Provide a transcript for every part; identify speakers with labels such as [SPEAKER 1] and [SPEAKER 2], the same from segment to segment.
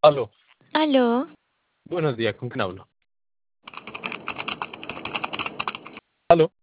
[SPEAKER 1] Aló,
[SPEAKER 2] Aló,
[SPEAKER 1] buenos días, ¿con quién hablo? Aló,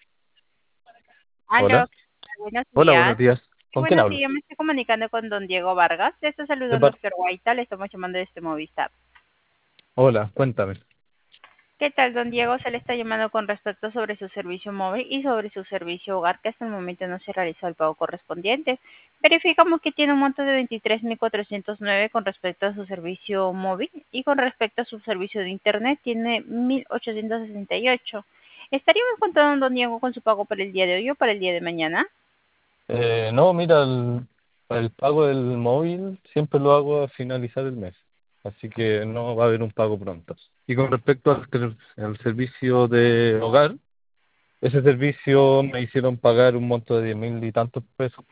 [SPEAKER 3] Aló,
[SPEAKER 1] hola,
[SPEAKER 3] buenos
[SPEAKER 1] hola, buenos
[SPEAKER 3] días.
[SPEAKER 1] días,
[SPEAKER 3] Sí,
[SPEAKER 1] ¿con quién
[SPEAKER 3] buenos
[SPEAKER 1] hablo?
[SPEAKER 3] días, me estoy comunicando con don Diego Vargas. Le está
[SPEAKER 1] De
[SPEAKER 3] saludando
[SPEAKER 1] par-
[SPEAKER 3] Oscar Guaita, le estamos llamando desde Movistar.
[SPEAKER 1] Hola, cuéntame.
[SPEAKER 3] ¿Qué tal, don Diego? Se le está llamando con respecto sobre su servicio móvil y sobre su servicio hogar, que hasta el momento no se realizó el pago correspondiente. Verificamos que tiene un monto de 23.409 con respecto a su servicio móvil y con respecto a su servicio de internet tiene 1.868. ¿Estaríamos contando, don Diego, con su pago para el día de hoy o para el día de mañana?
[SPEAKER 1] No, mira, el pago del móvil siempre lo hago a finalizar el mes, así que no va a haber un pago pronto. Y con respecto al servicio de hogar, ese servicio me hicieron pagar un monto de 10.000 y tantos pesos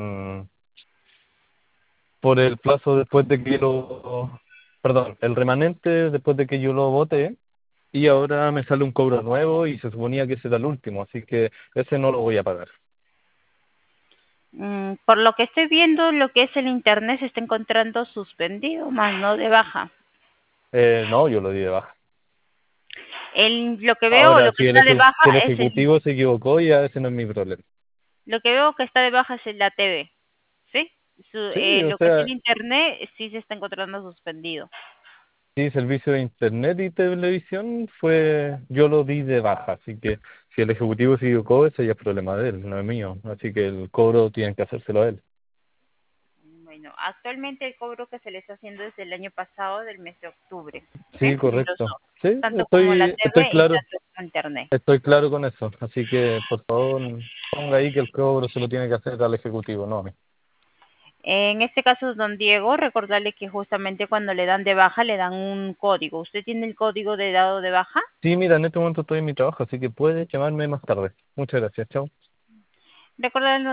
[SPEAKER 1] por el plazo después de que perdón, el remanente después de que yo lo voté. Y ahora me sale un cobro nuevo y se suponía que ese era el último, así que ese no lo voy a pagar.
[SPEAKER 3] Por lo que estoy viendo, lo que es el internet se está encontrando suspendido, más no de baja.
[SPEAKER 1] No, yo lo di de baja.
[SPEAKER 3] Lo que veo,
[SPEAKER 1] Ahora,
[SPEAKER 3] lo que está de
[SPEAKER 1] si el
[SPEAKER 3] baja es
[SPEAKER 1] ejecutivo se equivocó, ya ese no es mi problema.
[SPEAKER 3] lo que veo que está de baja es la TV, ¿sí?
[SPEAKER 1] Sí, o
[SPEAKER 3] Lo que es el
[SPEAKER 1] sea,
[SPEAKER 3] internet sí se está encontrando suspendido.
[SPEAKER 1] sí, servicio de internet y televisión yo lo di de baja, así que si el ejecutivo se equivocó, ese ya es problema de él, no es mío. Así que el cobro tienen que hacérselo a él.
[SPEAKER 3] Bueno, actualmente el cobro que se le está haciendo desde el año pasado, del mes de octubre, ¿sí?
[SPEAKER 1] Sí,
[SPEAKER 3] Los
[SPEAKER 1] correcto.
[SPEAKER 3] dos,
[SPEAKER 1] Sí,
[SPEAKER 3] tanto como la
[SPEAKER 1] estoy
[SPEAKER 3] TV y
[SPEAKER 1] claro,
[SPEAKER 3] tanto como internet.
[SPEAKER 1] estoy claro con eso. Así que, por favor, ponga ahí que el cobro se lo tiene que hacer al ejecutivo, no a mí.
[SPEAKER 3] En este caso, don Diego, recordarle que justamente cuando le dan de baja le dan un código. ¿Usted tiene el código de dado de baja?
[SPEAKER 1] Sí, mira, en este momento estoy en mi trabajo, así que puedes llamarme más tarde. Muchas gracias, chao.
[SPEAKER 3] Recordarle